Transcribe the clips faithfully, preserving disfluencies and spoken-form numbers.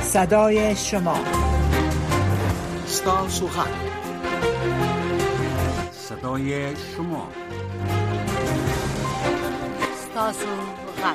صدای شما. ستاسو غږ، صدای شما. ستاسو غږ.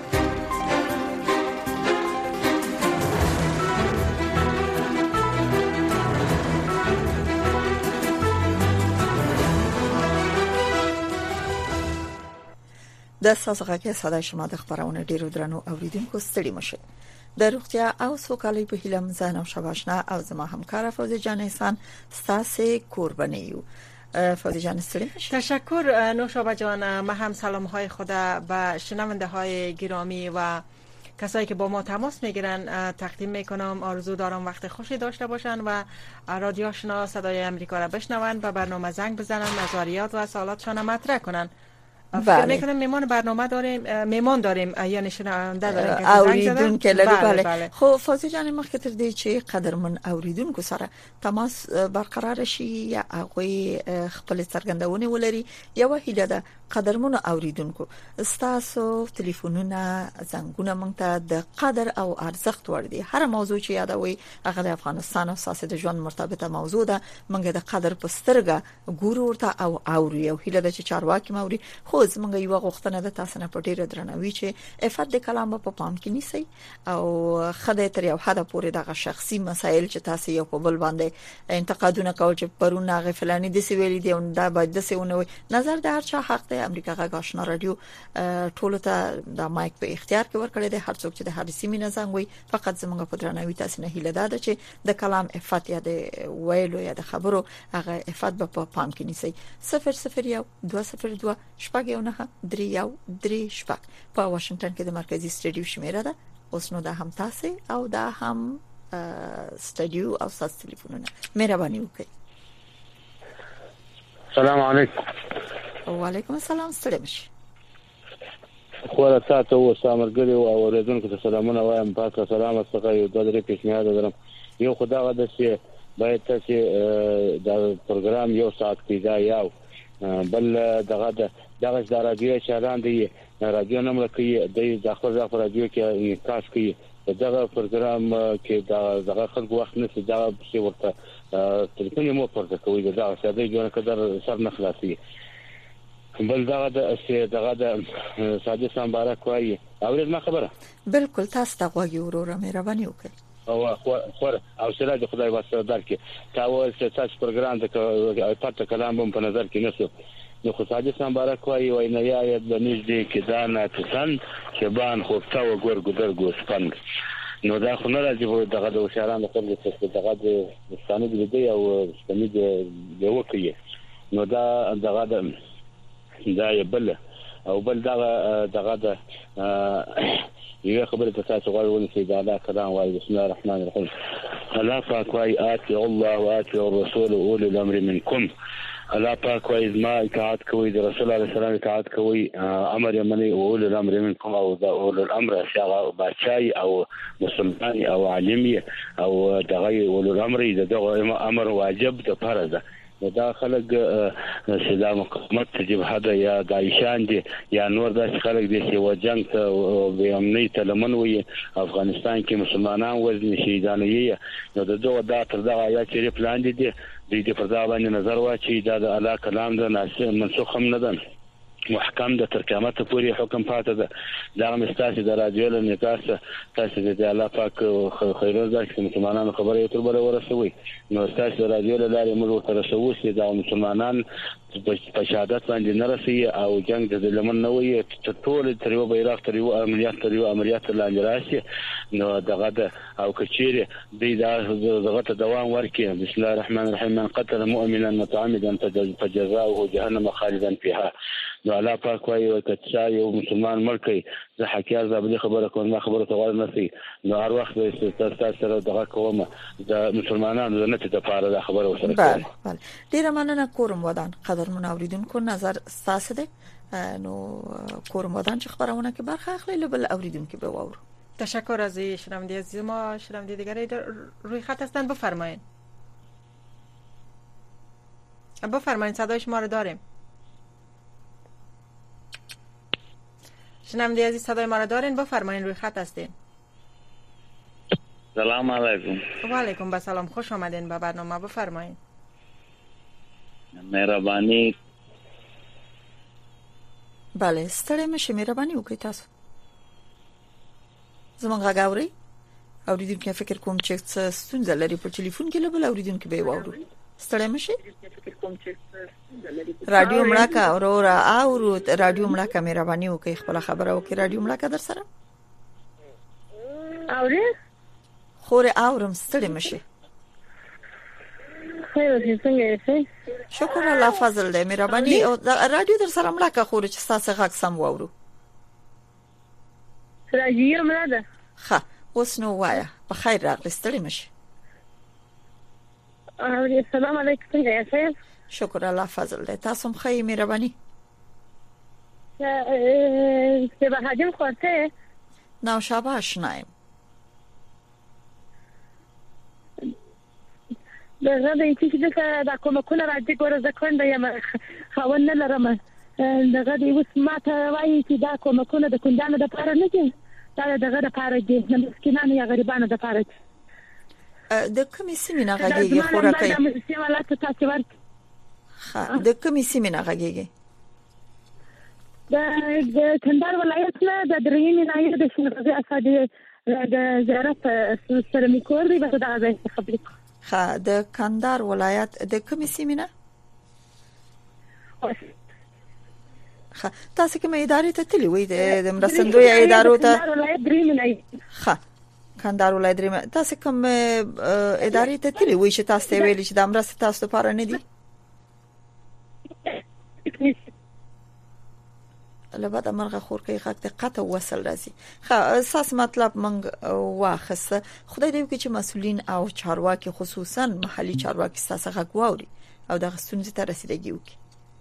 د ستاسو غږ صدای شما د خبرونه ډیرو درنو اوریدونکو ستړي مشه. د روغتیا او سوکالۍ په هیله مزه نو شباشنا او زما همکار فوزی جان احسان ستاسو قربانی یو. فوزی جان ستړي مشه. تشکر نوشابه جان. ما هم سلام های خود به شنونده های گرامی و کسایی که با ما تماس میگیرن تقدیم میکنم. آرزو دارم وقت خوشی داشته باشن و رادیو آشنا صدای امریکا را بشنون و برنامه زنگ بزنن، نظریات و سوالاتشان مطرح کنن. فکر میکنم میمان برنامه داریم، میمان داریم یا نشنونده داریم که اوریدون که لري. بله, بله. خو فوزی جان مخکې تر دې چې قدرمن اوریدونکو سره تماس برقرار شي یا هغه خپل څرګندونه ولري یا وهیله ده قدرمن اوریدونکو ستاسو ټلیفونونه زنګونه مونږ ته د قدر او ارزښت ور دي. هر موضوع چې یادوي هغه د افغانستان او سیاست ژوند مرتبطه موضوع ده. مونږ د قدر په سترګه ګورو ورته او اوري او هیله ده چې چارواکي موري. خو زمونږ یو غوښتنه ده تاسو نه په ډیره درنوي چې افت د کلام په پام کې نیسي او خدای تر یو حد پورې دغه شخصي مسایل چې تاسو یو په بل باندې انتقادونه کول چې پرونه غفلانی دي سویل دي او دا باید د سونه نظر د هر چا حق دی. امریکا غږ آشنا رادیو ټولو ته د مایک په اختیار کې ورکړی دی. هر څوک چې د هر سیمې نه زنګ وي فقط زمونږ په درنوي تاسو نه هیله ده چې د کلام افت یا د ویلو یا د خبرو هغه افت په پام کې نیسي. صفر صفر یو دوه صفر دوه شپږ یو نه درې یو درې شپږ په واشنگټن کې د مرکزی سټډیو شمیره ده. اوس نو دا هم تاسو او دا هم سټډیو او ساس ټلیفونونه مهرباني وکړئ. السلام علیکم. وعلیکم السلام. ستړي مشه. خو تاسو او سامرګری او اوریدونکو ته سلامونه وایم. پاکه سلام څخه یو د درې پیشنهاد درم. یو خدای غد چې باید تاسو دا پروګرام یو ساعت کې دا یو بل دغه دغه د رادیو چالان دی. رادیو نمبر کې د داخله د رادیو کې کاس کې دغه پروګرام کې دغه خلک وخت نه سي دا څه ورته ټلیفون مو پورته کوي دا ساده جوړ کړه سر نه خلاصي. بل دغه د دغه د ساده سمبارا کوي اورید ما خبره بالکل تاسو ته غوږی وروره مهرباني وکړئ. او خو او سره د خدای واسطه درکې تاسو تاسو پروګرام د پاتې کلام هم په نظر کې نشو. نو خو ساده سمبارا کوي وای نه یا د نږدې کې دا نه تسن چې بان خو تاو ګور ګدر ګوسپند. نو دا خو نه راځي دغه د وشاران د خپل څه دغه د ستانه دی او ستنه دی وکړي. نو دا دغه د دا یبل او بل دغه دغه د یو خبره تاسو غواړئ چې دا لا کلام وایي. بسم الله الرحمن الرحیم. الله پاک وایي آتی الله و آتی الرسول اول الامر منکم. الله پاک وایي ما اطاعت کوي د رسول الله صلی الله علیه وسلم اطاعت کوي امر یې مني اول الامر منکم او د اول الامر شغه بچای او مسلمان او عالم او دغه اول الامر دغه امر واجب د فرض ده. دا خلک سلام مقامت جبهه ده یا دایشان دي یا نور داس خلک دي چې وجنګ ته به امنیت لمن وي افغانستان کې مسلمانان وزن شهیدانې. نو د دوه دا تر دا آیات چې پلان دي دي د پر دا باندې نظر واچي دا د الله کلام ده ناسخ منسوخ هم نه ده محکم د تر قیامت پورې حکم پاتې ده. دا مستاسي د رادیو له نکاسه تاسو د الله پاک خیرو ځکه مسلمانانو خبره تر بل ورسوي. نو تاسو د رادیو له لارې موږ تر رسوو چې دا مسلمانان په شهادت باندې نه رسي او جنگ د لمن نه وي ټول تر یو بیرغ تر یو عملیات تر یو عملیات لاندې راشي. نو دغه او کچيره د دغه ته دوام ورکړي. بسم الله الرحمن الرحیم. من قتل مؤمنا متعمدا فجزاؤه جهنم خالدا فيها. نو الله پاک وايي وکړه یو مسلمان مرکي زه حکیار زابلی خبره کوم ما خبره توغل نسی. نو هر وخت تاسو سره دغه کوم د مسلمانانو نه ته پاره د خبره وسره کوم. بله بله ډیر مننه کوم ودان قدرمن اوریدونکو نظر تاسو ده. نو کوم ودان چې خبرونه کې برخه اخلي لبل اوریدونکو به وورو. تشکر از شنونده عزیز ما. شنونده دیگری در روی خط هستن بفرمایید. بفرمایید صدای شما رو داریم. شنونده عزیز صدای ما رو دارین بفرمایید روی خط هستین. سلام علیکم. و علیکم السلام، خوش آمدین به برنامه، بفرمایید. مهربانی. بله ستړی مشه، مهرباني وکړئ تاسو. زمونږ غږ اورئ؟ اوریدونکو فکر کوم چې څه ستونزه لري په ټلیفون کې، لبل اوریدونکو به واورو. ستړی مشه. رادیو مړه کا اورورا اورو رادیو مړه کا مهرباني وکړئ خپل خبره وکړئ. رادیو مړه کا در سره اوري خور اورم، ستړی مشه. خیر څنګه یې؟ شکر الله فضل دې مهرباني. او رادیو در سره مړه کا خور چې تاسو غږ سم واورو. رادیو مړه ده. ښه اوس نو وایا په خیر راغلی، ستړی مشه. اوري السلام علیکم، څنګه یې؟ شکر الله فضل دې تاسو هم خیر مهرباني. اه څه به حاجم خورته نو شاباش نایم. دغه د چې چې دا کومه کوله راځي ګوره ځکه یم خاون نه لرم. دغه د اوس ماته وایي چې دا کومه کوله د کندانو د پاره نه دي، دا دغه د پاره دي، د مسکینانو یا غریبانو د پاره دي. د کومې سیمې نه غږیږي خورکې؟ د سیمالات تاسو ورته. ها د کومې سیمې نه غږیږي؟ د کندهار ولایت نه د درېیمې ناحیې د شینغزي اسادي د زیارت سره میکور دی، به دا ځای خبرې کوم. ها د کندهار ولایت د کومې سیمې نه؟ ها تاسو کومه ادارې ته تللی وې؟ د مرستندوی ادارو ته؟ کندهار ولایت درېیمې ناحیې. ها کندهار ولایت درېیمې. تاسو کوم ادارې ته تللی وې چې تاسو ته ویل چې د مرستې تاسو لپاره نه دي؟ لبدا مرغه خور کوي غږ د قطع وصل راځي. خا اساس مطلب منګ واخصه خدای دې وکړي چې مسولین او چارواکي خصوصا محلي چارواکي تاسو غږ واوري او د غستونځ ته رسیدګي وکړي.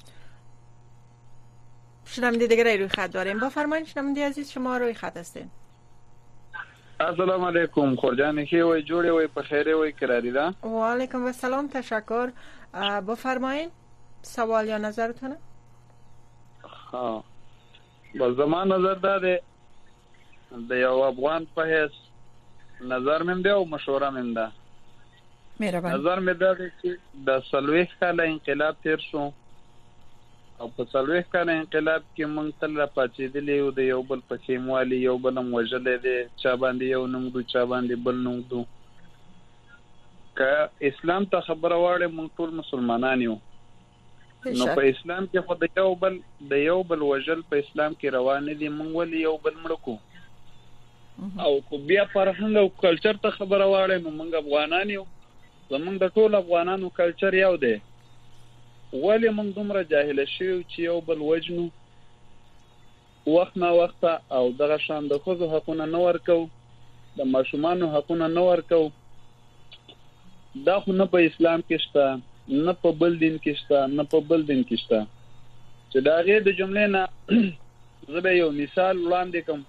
شنونده دیگه روی خط داریم، بفرمایید شنونده عزیز شما روی خط هستین. السلام علیکم خورجان، کی وای جوړې وای په خیره وای کراری ده. و علیکم السلام، تشکر. بفرمایید سوال یا نظرتونه. ها با زمان نظر داده د یو افغان په هیڅ نظر مم دی او مشوره مم ده. مهرباني. نظر مې ده چې د سلويخ کاله انقلاب تیر شو او په سلويخ کاله انقلاب کې مونږ تل را پاتېدلې یو د یو بل په خیموالي یو بل موجلې دي، چا باندې یو نوم دو چا باندې بل نوم دو. که اسلام ته خبره واړې مونږ ټول مسلمانان یو، نو په اسلام کې خو د یو بل د یو بل وجل په اسلام کې روان دي، مونږ ولې یو بل مړ کو؟ او کو بیا فرهنګ او کلچر ته خبره واړې نو مونږ افغانان یو، زمونږ د ټول افغانانو کلچر یو دی، ولې مونږ دومره جاهل شو چې یو بل وجنو وخت نه وخت او دغه شان د خود حقوقونه نه ورکو، د ماشومانو حقوقونه نه ورکو. دا خو نه په اسلام کې شته، نه په بل دین کې شته، نه په بل دین کې شته. چې دا غي د جملې نه زه به یو مثال وړاندې کوم.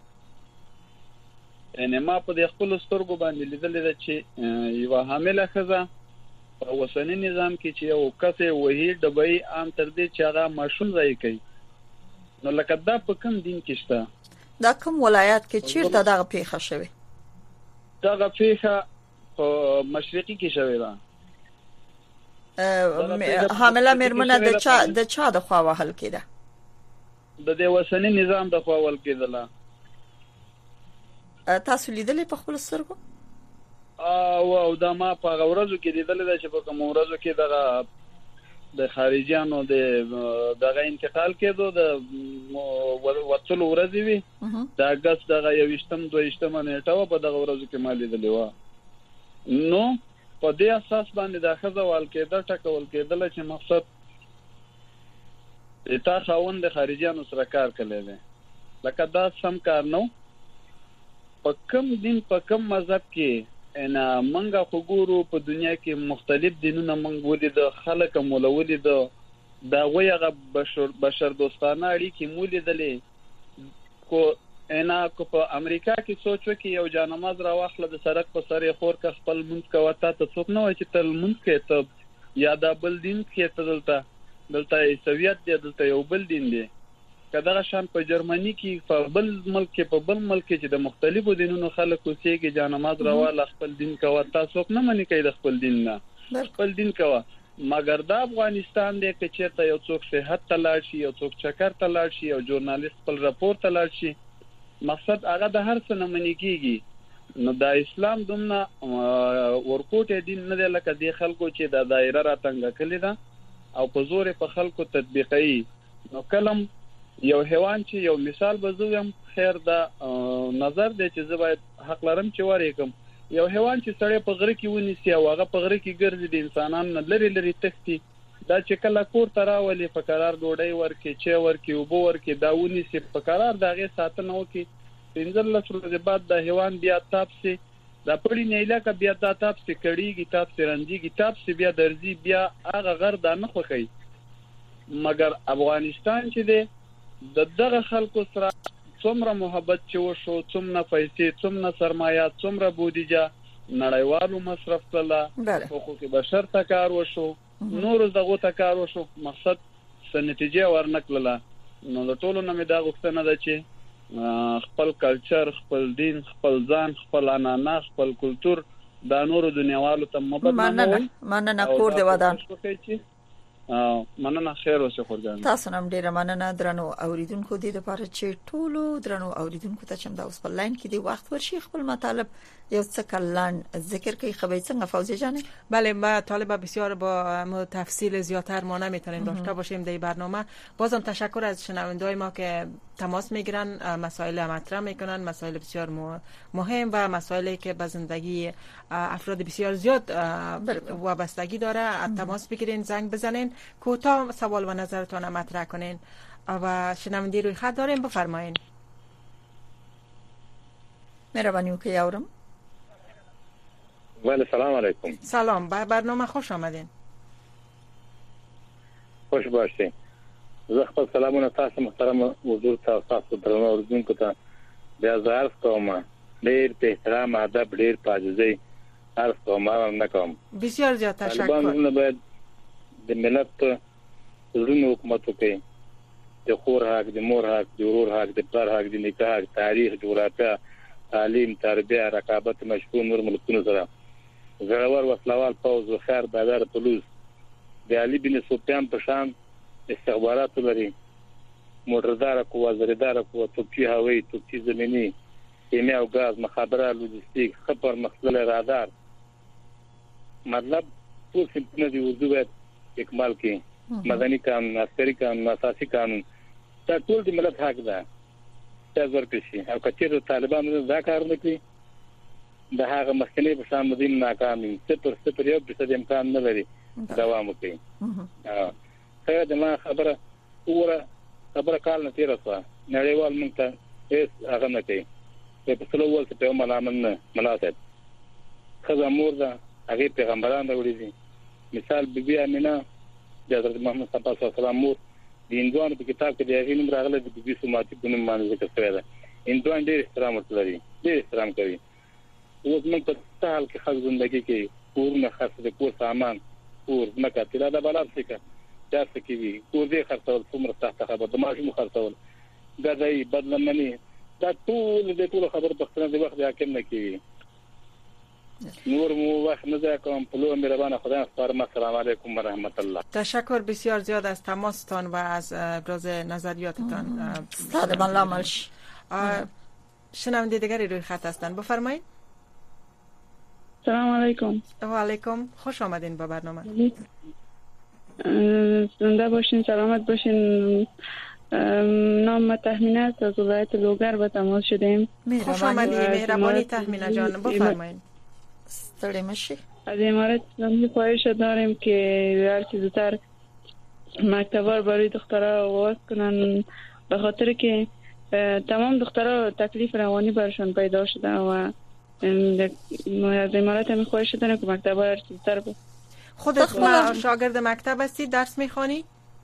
ان ما په خپل سترګو باندې لیدل دا چې یو حامله ښځه په وسنی نظام کې چې یو کسه وਹੀ دبي عام تر دې چې هغه ماشوم ځای کوي، نو لکه دا په کوم دین کې شته؟ دا کوم ولایت کې چیرته دغه پیښه شوه؟ دغه پیښه په مشرقي کې شوه ده. حامله مېرمنه د چا د چا د خوا وهل کېده؟ د دې وسنی نظام د خوا وهل کېدله. تاسو لیدلې په خپل سترګو؟ او او دا ما په غوړزو کې لیدل چې په کوم ورځو کې دغه د خارجيانو د دغه انتقال کېدو د وڅلو ورځې وي، د اگست دغه یوشتم دویشتم نیټه په دغه ورځو کې ما لیدلې و. نو په دې اساس باندې د خزوال کېده ټکول کېدل چې مقصد تا خاوند د خارجيانو سره کار کړی دی، لکه دا سم کار نو. په کوم دین په کوم مذهب کې ان منګه خګورو په دنیا کې مختلف دینونه منګ ولې د خلک مولولې د دا ویغه بشر بشر دوستانه اړیکې مولې دلې کو انا کو په امریکا کې سوچو کې یو جانماز را واخله د سړک په سر خور کا خپل منځ کا وتا ته څوک نه و چې تل منځ کې ته یا د بل دین کې ته دلته دلته سویت دی، دلته یو بل دین دی. کداغه شان په جرمني کې په بل ملک کې په بل ملک کې چې د مختلفو دینونو خلکو سیګي جانماز راواله خپل دین کوي تاسو نه منی کوي د خپل دین نه خپل دین کوي مګر د افغانستان د کچېرته یو څوک صحت تلاړ شي یو څوک چکر تلاړ شي یو ژورنالیست خپل راپور تلاړ شي مقصد هغه د هر څه نه منی کیږي نو د اسلام دومره ورکوټ دین نه دی لکه د خلکو چې د دایره را څنګه کړی دا او په زور په خلکو تطبیقي نو کلم یو حیوان چې یو مثال بزوم خیر دا نظر دی چې زه باید حق لرم چې وریکم یو حیوان چې سړی په غره کې ونیسي او هغه په غره کې ګرځي د انسانانو لری لری تختی دا چې کله کور تراولي په قرار ډوډۍ ورکي چې ورکي او بو ورکي دا ونیسي په قرار دغه ساتنه وکي پنځل ورځې بعد د حیوان بیا تاپسي دا پړی نه علاقه بیا د تاپسي کړيږي تاپسي رنجيږي تاپسي بیا درځي بیا هغه غر دا نه خوخي مګر افغانستان چې دی د دغه خلکو سره څومره محبت چې وشو څومره پیسې څومره سرمایه څومره بودیجه نړیوالو مصرف کړه حقوق بشر ته کار وشو نور دغه ته کار وشو مقصد سنتیجه ورنکړه نو د ټولو نه مې دا غوښتنه ده چې خپل کلچر خپل دین خپل ځان خپل عنعنه خپل کلچر د نورو دنیاوالو ته محبت مننه مننه کور دی ودان او مننه خیر اوسه خورګان تاسو نن ډیره مننه درنو اوریدونکو دي لپاره چې ټولو درنو اوریدونکو ته چم دا اوس په لاین کې دی وخت ورشي خپل مطالب یو څه کلان ذکر کوي خبرې څنګه فوزی جان بله ما طالب بسیار با تفصیل زیاتر ما نمیتونیم داشته باشیم در برنامه بازم تشکر از شنونده‌های ما که تماس میگیرن مسائل مطرح میکنن مسائل بسیار مهم و مسائلی که به زندگی افراد بسیار زیاد وابستگی داره تماس بگیرین زنگ بزنین کوتاه سوال و نظرتون مطرح کنین و شنونده روی خط داریم بفرمایین مهربانی وکړئ یاورم ولی سلام علیکم سلام به برنامه خوش آمدین خوش باشین زه خپل سلامونه تاسو محترم حضور ته تاسو درنو اوریدونکو ته بیا عرض کوم ډیر په احترام ادب ډیر پاجزي عرض کوم نه کوم بسیار زیات تشکر طالبان باید د ملت زړونو حکومت کوي د خور حق د مور حق د ورور حق د پلار حق د نکاح حق تاریخ جغرافیا تعلیم تربیه رقابت مشکون نور ملکونو سره زړور وسلوال پوز او خیر بازار پولیس د علي بن سفیان په شان استخبارات لري موټردار قوه زریدار قوه توپچی هوایی توپچی زمینی کیمیا او غاز مخابره لوجستیک خبر مخزن رادار مطلب ټول سمونه دی اردو باید اکمال کړي مدني قانون عسکري قانون اساسي قانون دا ټول د ملت حق ده چې ورکشي او کچېر طالبانو دا کار نه کوي د هغه مخکنی په شان مدین ناکامي صفر صفر یو په امکان نه لري دوام کوي اه خیر د ما خبره اوره خبره کال نه تیر وسه نړیوال مونږ ته هیڅ هغه نه کوي په څلور ول څه په ملامن نه ملاتړ خزه مور ده هغه پیغمبران راوړي دي مثال بیبي امینه د حضرت محمد صلی الله علیه وسلم مور د هندوانو په کتاب کې د هغې نوم راغلی د بیبي سوماتي په نوم باندې ذکر شوی دی هندوان ډېر احترام ورته لري ډېر احترام کوي اوس موږ په څه حال کې خلک ژوندګي کوي کورونه خرڅ د کور سامان کور ځمکه طلا د بلاب څه کوي دا څه کوي کور دې خرڅول څومره سخته خبره د ماشوم خرڅول ګدای بدلمني دا ټول د ټول خبر په خپل د وخت حاکم نه کوي نور مو وقت نزد کنم پلو مهربان خدا سپارم السلام علیکم و رحمت الله تشکر بسیار زیاد از تماستان و از ابراز نظریاتتان استاد الله ملش شنونده دیگری روی خط هستن بفرمایید سلام علیکم و علیکم خوش آمدین به برنامه زنده باشین سلامت باشین نام تهمینه است از ولایت لوگر به تماس شدیم خوش آمدید مهربانی تهمینه جان بفرمایید ستړي مشي از امارات اسلامی خواهش داریم که هر چه زودتر مکتب‌ها برای دخترها آغاز کنن به خاطر که تمام دخترها تکلیف روانی برشان پیدا شده و از امارات هم خواهش داریم که مکتب‌ها هر چه زودتر بود. خودت شاگرد مکتب هستی درس میخوانی؟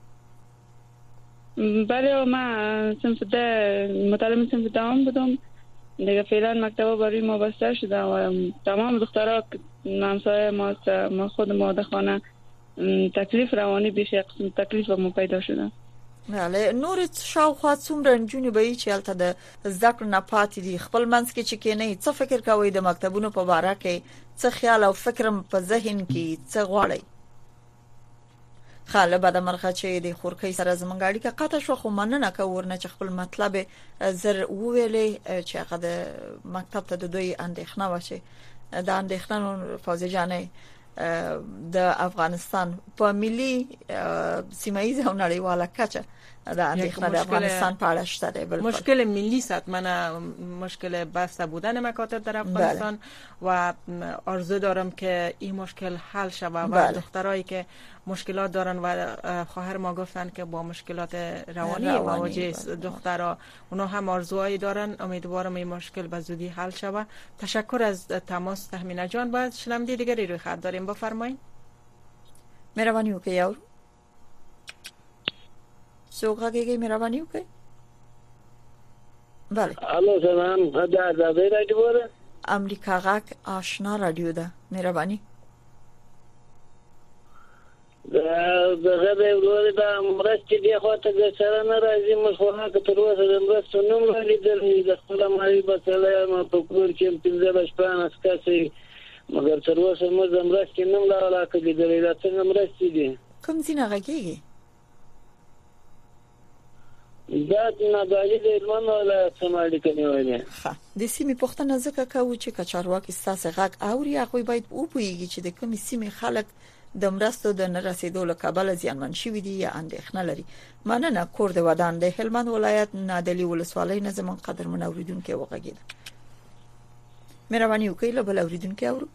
بله من صنف ده متعلم صنف دهم بودم دیگه فعلا مکتبا برای ما بسته شده و تمام دخترها همسایه ما ما خود ماده خانه تکلیف روانی بیش یک قسم تکلیف ما پیدا شده. بله نور شاوخوا څومره نجونې به چې الته د ذکر نه پاتې دي خپل منځ کې چې کې نه څه فکر کوي د مکتبونو په اړه کې څه خیال او فکر په ذهن کې څه غواړي خاله بعد مرخه چې د خورکۍ سره زمونږ اړیکه قطع شو خو مننه کوورنه چې خپل مطلب زر وویلې چې هغه د مکتب ته د دوی اندېښنه وشي د اندېښنو فوزي جانې د افغانستان په ملي سیمایي او نړیواله کچه د اندېښنه د افغانستان په اړه شته دی مشکل ملی حتما مشکل بسته بودن مکاتب در افغانستان و آرزو دارم که این مشکل حل شود و دخترایی که مشکلات دارن و خواهر ما گفتن که با مشکلات روانی مواجه دخترها اونا هم آرزوهایی دارن امیدوارم این مشکل به زودی حل شود تشکر از تماس تهمینه جان باید شنونده دیگری روی خط داریم بفرمایید مهربانی وکړئ یو سوګهږي مهرباني وکړئ بله الو سلام خدا د رادیو ده امریکا غاک آشنا رادیو ده مهرباني دغه د ورور د مرستې دی خو ته د سره نه راځي مخونه که تر اوسه د مرستو نوم لیدل د خپل مالي بسله ما په کور کې پنځه شپان اسکاسي مګر تر اوسه موږ د مرستې نوم لا ولا کړی د څنګه مرستې دي کوم ځینې غږیږي دا نه غالي د علمانو ولا سمالي کني وایي ښه د سیمې پښتنه ځکه کوي چې کچارواکي ستاسو غږ اوري هغه باید او پويږي چې د کومې سیمې خلک د مرستو د نه رسیدو له کابل ځانمن شوی دي یا اندېښنه لري مننه کور د ودان د هلمند ولایت نادلی ولسوالۍ نظم قدر من اوریدونکو وغږیده مهرباني وکړئ له بل اوریدونکو اورو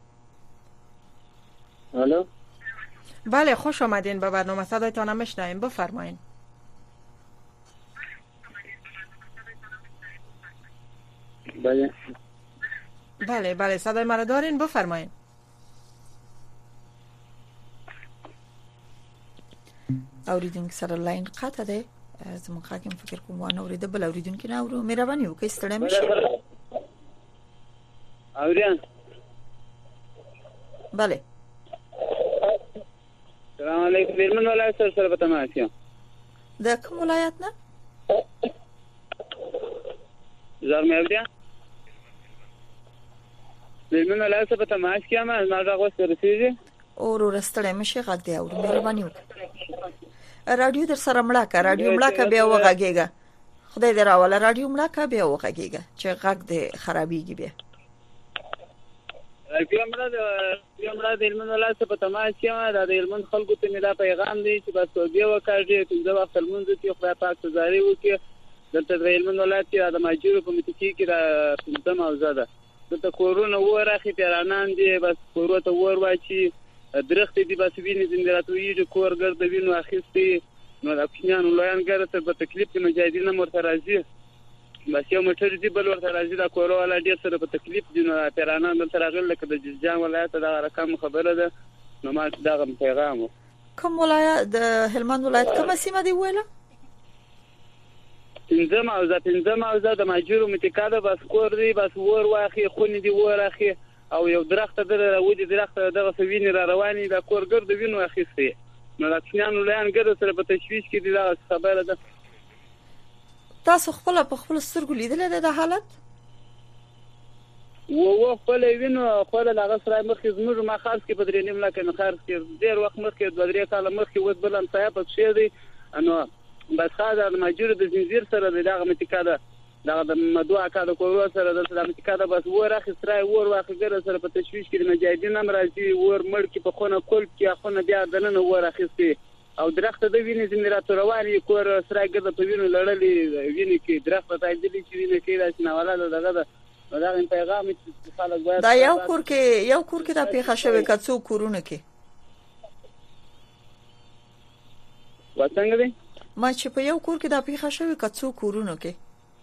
الو بله خوش آمدین به برنامه صدایتان هم میشنویم بفرمایید بله بله بله صدای مرا دارین بفرمایید اوریدونکو سره لاین قطع ده زموږ حاکم فکر کوم وانه اورید بل اوریدونکو نه اورو مهرباني وکړئ ستړی مشه اورین بله السلام علیکم بیرمن ولایت سره سره تماس یم د کوم ولایت نه زار مې اوریا بیرمن ولایت سره تماس یم ما دا غوښتل رسیږي اورو رستړی مشه غږ دی اورو مهرباني وکړئ رادیو در سره مړه کا رادیو مړه کا بیا وغږیږي خدای دې راواله رادیو مړه کا بیا وغږیږي چې غږ دې خرابېږي بیا رادیو مړه د رادیو مړه د علمن ولایت په تماس کې دا د علمن خلکو ته مې دا پیغام دی چې بس توګه وکړي چې دا وخت المنځ کې خدای پاک گزاري وکړي دلته د علمن ولایت کې د ماجورو په متکی کې دا پنځه موضوع ده دلته کورونه ورخي پیرانان دي بس کوروته ور واچي درخت دی بس ویني زندراتوی کور ګرځي وینو اخیستي نو د اپشنان لویان ګرځي په تکلیف کې مجاهدین مرته راځي بس یو موټر دی بل ورته راځي دا کور ولا ډیر سره په تکلیف دي نو پیرانان دلته راغل لکه د جنجان ولایت دا رقم خبره ده نو ما دا پیغام کوم ولایت د هلمند ولایت کومه سیمه دی ویله پنځم او ځا پنځم او ځا د ماجورو متکاده بس کور دی بس ور واخی خونی دی ور اخی او یو درخت در ودی درخت دغه سوینې را رواني د کور ګرد وینو اخیستي نو د کښنانو لایان ګرد سره په تشویش کې دی دا خبره ده تاسو خپل په خپل سترګو لیدل د حالت و و خپل وینو خپل هغه سره مخکې زموږ ما خاص کې بدرې نیم لکه نه خارج کې ډیر وخت مخکې د بدرې کال مخکې ود بلن صاحب څه دی نو بس خاطر د ماجور د زنجیر سره دغه متکاده دا د مدوا کاده کورو سره د اسلامي کاده بس ور اخسترای ور واخګره سره په تشویش کې مجاهدین هم راځي ور مړ کې په خونه کول کې خونه بیا دنه ور اخستي او درخت د وینې زندرات رواني کور سره ګرځي په وینو لړلې وینې کې درخت ته دلی چې وینې کې راځي نه ولا دغه دا پیغام چې خلک باید دا یو کور کې یو کور کې دا پیښه شوه کڅو کورونه کې وڅنګه دی ما چې په یو کور کې دا پیښه شوه کڅو کورونه کې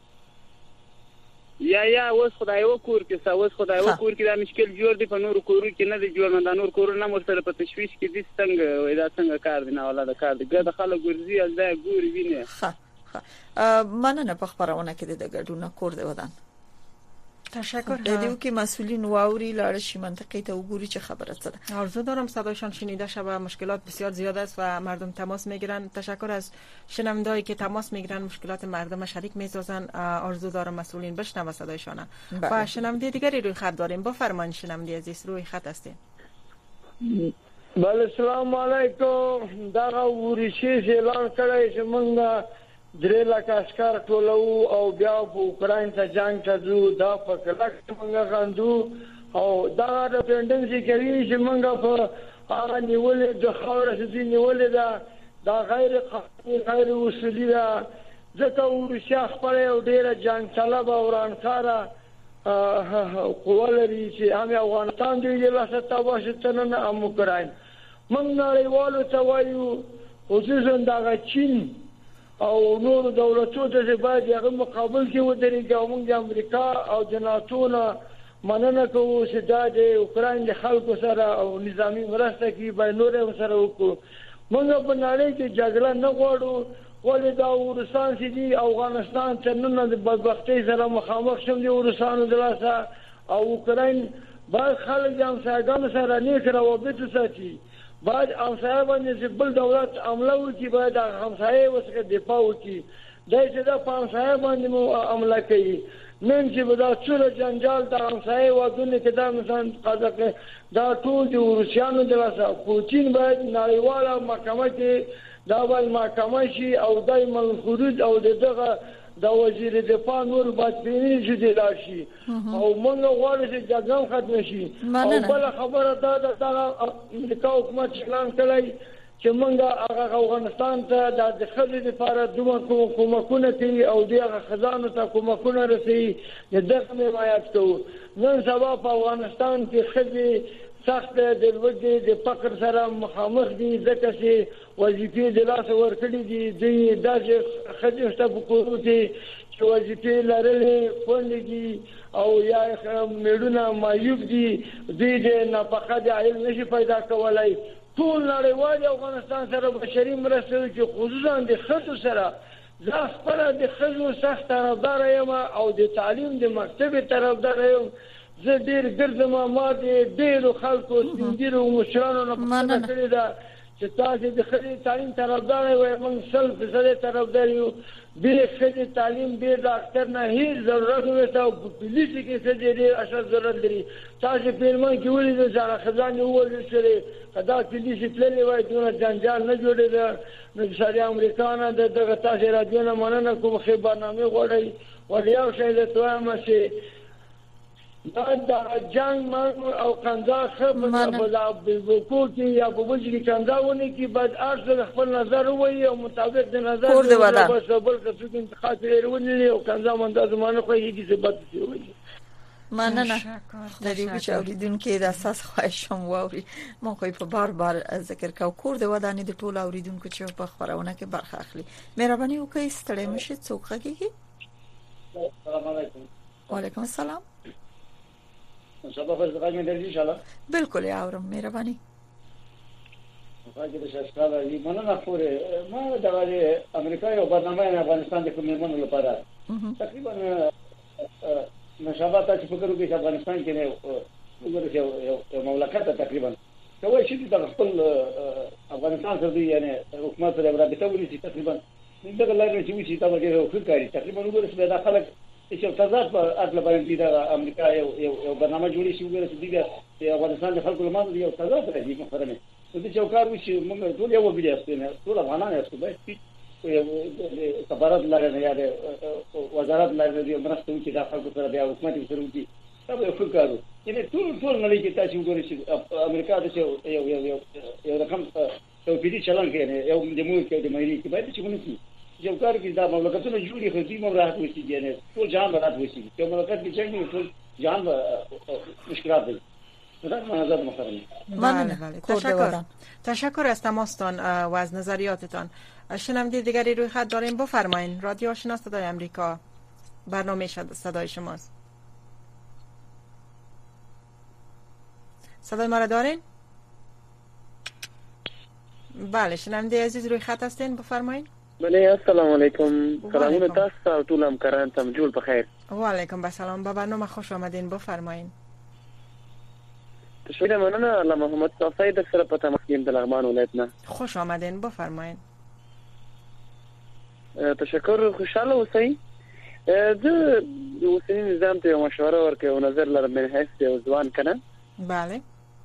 یا یا اوس خدای و کور کې ساوس خدای و کور کې دا مشکل جوړ دی په نور کورو کې نه دی جوړ نه دا نور کورونه مو سره په تشویش کې دي څنګه وای دا څنګه کار دی نه ولا دا کار دی ګد خلک ګرځي از دا ګوري ویني ها ها مننه په خبرونه کې د ګډونه کور دی ودان تشکر. دیدو که مسئولین واوری لارشی منطقه تا وګوري چه خبره ده. آرزو دارم صدایشان شنیده شود. مشکلات بسیار زیاد است و مردم تماس میگیرن. تشکر از شنوندهایی که تماس میگیرن مشکلات مردم شریک میسازن. آرزو دارم مسئولین بشنوه صدایشان. و شنونده دیگری روی خط داریم. بفرمایید شنونده عزیز روی خط هستین. بله سلام علیکم. دا ورشي اعلان کړی چې موږ درې لک عسكر ټولو او بیا په اوکرين ته جنگ ته ځو. دا په کلک موږ غندو او دا د پندنسي کوي چې موږ په هغه نیولې د خاور سدي نیولې دا دا غیر قانوني غیر اصولي دا ځکه ورشي خپل او ډیره جنگ طلب او رانکاره قوه لري چې هم افغانستان دی له ستاسو نه هم اوکرين. موږ نړیوالو ته وایو خصوصا دا چین او نور دولتونو ته باید هغه مقابل کې ودرېږي او موږ د امریکا او د ناتو نه مننه کوو چې دا د اوکرين د خلکو سره او نظامی مرسته کوي باید نور سره وکړو. موږ په نړۍ کې جګړه نه غواړو ولې دا ورسان چې دی افغانستان ته نن د بدبختۍ سره مخامخ شوم دي ورسانو دلاسه او اوکرين باید خلک هم څنګه سره نیک روابط ساتي. باید همسایه باندې بل دولت عمله وکړي باید همسایه وسکه دفاع وکړي. دا چې دا په همسایه باندې مو عمله کوي نن چې دا څوره جنجال د همسایه ودونه کې دا مثلا قضا دا ټول د روسیانو دلاسه پوتین باید نړیواله محکمه کې دا باید محکمه شي او دایما الحدود او دغه د وزیر دفاع نور باطنی جدي راشي او موږ غواړو چې جګړه ختم شي. او بل خبره دا د امریکا حکومت اعلان کړی چې موږ هغه افغانستان ته د خځې لپاره دوه کومکونه کوي او دغه خزانو ته کومکونه رسي دغه حمایت کوو. نن سبا په افغانستان کې خځې سخت د لوږې د فقر سره مخامخ دي ځکه چې وظیفې د لاس ورکړي دي. دوی داسې خځې شته په کورو کې چې وظیفې لرلې کونډې او یا میړونه معیوب دي دوی د نفقه د عاید نشي پیدا کولای. ټول نړیوال افغانستان سره بشري مرسته چې خصوصا د ښځو سره زه خپله د ښځو سخت طرفدار یم او د تعلیم د مکتب طرفدار یم. زه ډېر ګرځم ما د ډېرو خلکو سپینږیرو مشرانو نه پوښتنه کړې ده چې تاسو د ښځې تعلیم طرفدار یې موږ سل فیصد طرفدار یو. د ښځې تعلیم ډېر د اختر نه هیڅ ضرورت نشته او په پولیسو کې ښځې ډېر اشد ضرورت لري. تاسو پیلمان کې ولیدل چې هغه ښځانې وویل چې دا پولیسو تللې وای دونه جنجال نه جوړېده. نو د شرعي امریکا نه د دغه تاسو راډیو نه مننه کوم ښې برنامې غواړئ ول یو شی درته وایم چې دا د جنگ مرګ او قندا خبره په بلکو کې یا په بل کې قندا ونه کې بعد ارزه خپل نظر وایي او مطابق د نظر بس بل څه کې انتخاب لري او قندا منده زمانه خو یې ثبت وایي. مننه د دې چې اوریدونکو د اساس خواهشم واوري ما خو په بار بار ذکر کا کور د ودانې د ټول اوریدونکو چې په خبرونه کې برخه اخلي مهرباني وکړئ ستړي مشه څوک کېږي. السلام علیکم. وعلیکم السلام. شباب فرزقای مې درځي ان شاء الله. بالکل اورم مهرباني. راځي د شاشکاله یې مننه خوري ما د امریکا یو برنامه نه افغانستان د کومېمنو لپاره تقریبا نشابه تاسو فکر وکړئ چې افغانستان کې نه وګورئ یو مملکت تقریبا کوي چې د خپل افغانستان سره یعنی حکومت سره رابطه ونیسي تقریبا دغه لارې چې وشي تاسو کې خو کاری تقریبا وګورئ چې دا خلک چې تضاد په اصل باندې د امریکا یو یو برنامه جوړی شي وګورئ چې د افغانستان د خلکو لپاره یو تضاد راځي مخرمه د چې کار وشي موږ ټول یو بیا ستنه ټول افغانان یو څه سفارت لري یا د وزارت لري مرسته وکړي د خلکو سره بیا حکومت سره وکړي دا یو ښه کار دی. ټول ټول نړۍ کې تاسو وګورئ چې امریکا د یو یو یو یو رقم توپیری چلن کوي یو د موږ کې د مېری کې باید چې ونیسي یو کار کې دا مملکتونه جوړي خو دې مو راحت وشي یعنی ټول جهان راحت وشي یو مملکت کې چې ټول جهان مشکلات دي. بله تشکر تشکر از تماستان و از نظریاتتان. شنونده دیگری روی خط داریم بفرمایین. رادیو آشنا صدای امریکا برنامه صدای شماست. صدای ما را دارین؟ بله شنونده عزیز روی خط هستین بفرمایین. بله السلام علیکم. سلامونه تاسو او ټول همکاران ته جوړ په خیر. و علیکم السلام. به برنامه خوش آمدین، بفرمایید. تشکر مننه. الله محمد صافی در سره په تماس کې د لغمان ولایت نه. خوش آمدین، بفرمایید. تشکر. خوشاله اوسئ. زه د اوسنی نظام ته مشوره ورکوم او نظر لرم من حیث یو ځوان کنه. بله.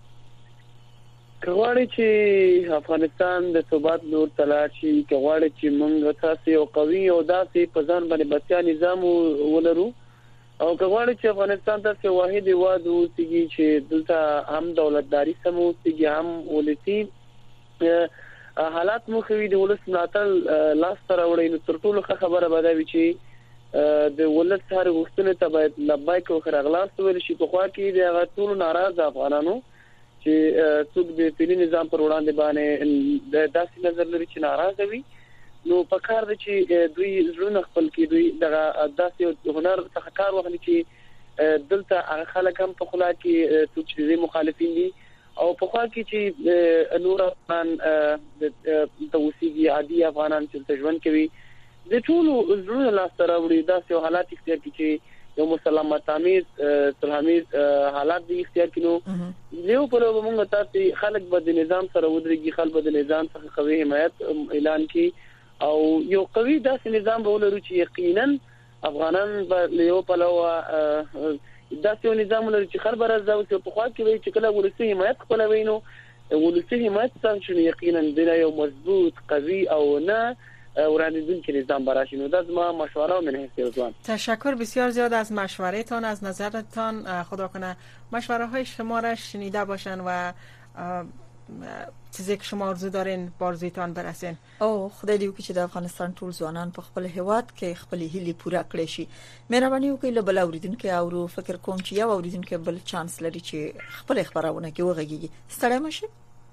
کغواړي چې افغانستان د ثبات لور تلاړ شي، کغواړي چې موږ تاسو یو قوي او داسې په ځان باندې بچا نظام ولرو، او کغواړي چې افغانستان تاسو واحد واد اوسېږي چې دلته هم دولتداري سم اوسېږي هم ولسی حالات مو خوي د ولس ملاتړ لاس تر وړي. نو تر ټولو خبره به دا وي چې د ولس هر غوښتنه ته باید لبیک او خرغلاس ویل شي. په خوا کې د ټولو ناراض افغانانو چې څوک د فعلی نظام پر وړاندې باندې داسې نظر لري چې ناراضه وي، نو په کار دي چې دوی زړه خپل کې دوی دغه داسې هنر څخه کار واخلي چې دلته هغه خلک هم په خلا کې څوک چې مخالفین دي او په خوا کې چې نور افغان د اوسېږي عادي افغانان چې ژوند کوي د ټولو زړه لاس سره وړي. داسې حالات اختیار کړي چې یو مسلمت امیز سلامید حالات دی اختیار کینو یو په لور موږ تاسو خلک به د نظام سره ودرېږي، خلک به د نظام څخه قوي حمایت اعلان کړي او یو قوي داسې نظام به ولرو چې یقینا افغانان به یو په لور داسې یو نظام لري چې خلک به راځي په خوا کې وي چې کله ولسی حمایت خپل وینو ولسی حمایت څنګه شنو یقینا د یو مضبوط قوي او نه ورانیدون که نظام براشی. نو دست ما مشوره من حیث ځوان. تشکر بسیار زیاد از مشورهتان، از نظرتان. خدا کنه مشوره های شما را شنیده باشن و چیزی که شما آرزو دارین بارزویتان برسین. او خدای دې وکړي چې د افغانستان ټول ځوانان په خپل هیواد کې خپل هیلې پوره کړي شي. مهرباني وکړئ له بل اوریدونکو او فکر کوم چې یو اوریدونکو بل چانس لري چې خپل خبرونه کې وغږیږي. ستړی مشه.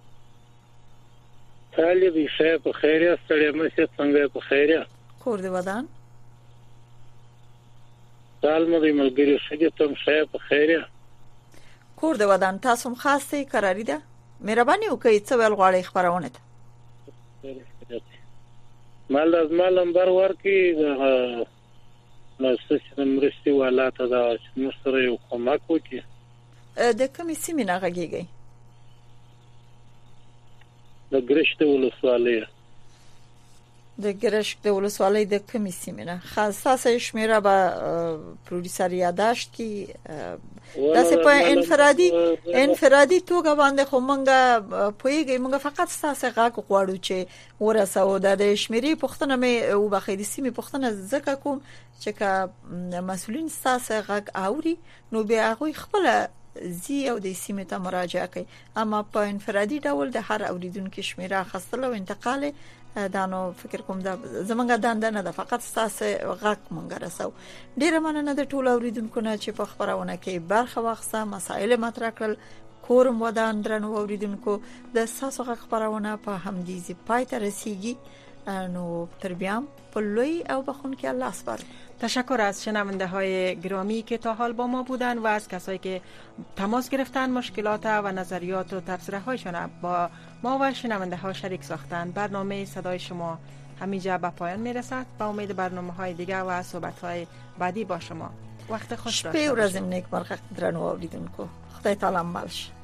حالې دې شه په خیریه ستړی مشه څنګه په خیریه کور دې ودان سلام دې ملګری شه ته شه په خیریه کور دې ودان تاسو هم خاصه قراری ده. مهرباني وکړئ څه ول غواړئ خبرونه ته مال از مال نمبر ورکی نو څه مرستي والاته دا چې مستری یو کومک وکړي. د کومې سیمې نه غږیږي؟ د ګرشت ولسوالۍ. د ګرشت ولسوالۍ د کومې سیمې نه؟ خاصه شمیره به پروډوسر یاداشت کی داسې په انفرادي انفرادي توګه باندې خو مونږه پویږي مونږ فقط تاسو غاک غواړو چې ورسو د شمیرې پښتنه مې او بخیدي سیمې پښتنه زکه کوم چې کا مسولین تاسو غاک اوري نو بیا هغه خپل زی او د سیمې ته مراجعه کوي. اما په انفرادي ډول د هر اوریدونکو شمیره خاصله او انتقال دانو فکر کوم دا زمونږه دنده نه ده، فقط تاسو غاک مونږ رسو. ډیره مننه د ټولو اوریدونکو نه چې په خبرونه کې برخه واخیسته، مسائل مطرح کړل. کورم ودان درنو اوریدونکو د تاسو غاک خبرونه په همدیزي پای ته رسیدي. نو تربیام په لوی او بخون کې الله سپارم. تشکر از شنونده های گرامی که تا حال با ما بودن و از کسایی که تماس گرفتن، مشکلات و نظریات و تبصره هایشان با ما و شنونده ها شریک ساختن. برنامه صدای شما همینجا به پایان میرسد. با امید برنامه های دیگه و صحبت های بعدی با شما. وقت خوش داشته باشید. شپه و روز نیک مرغ درنو اوریدونکو. خدای تعالی مالش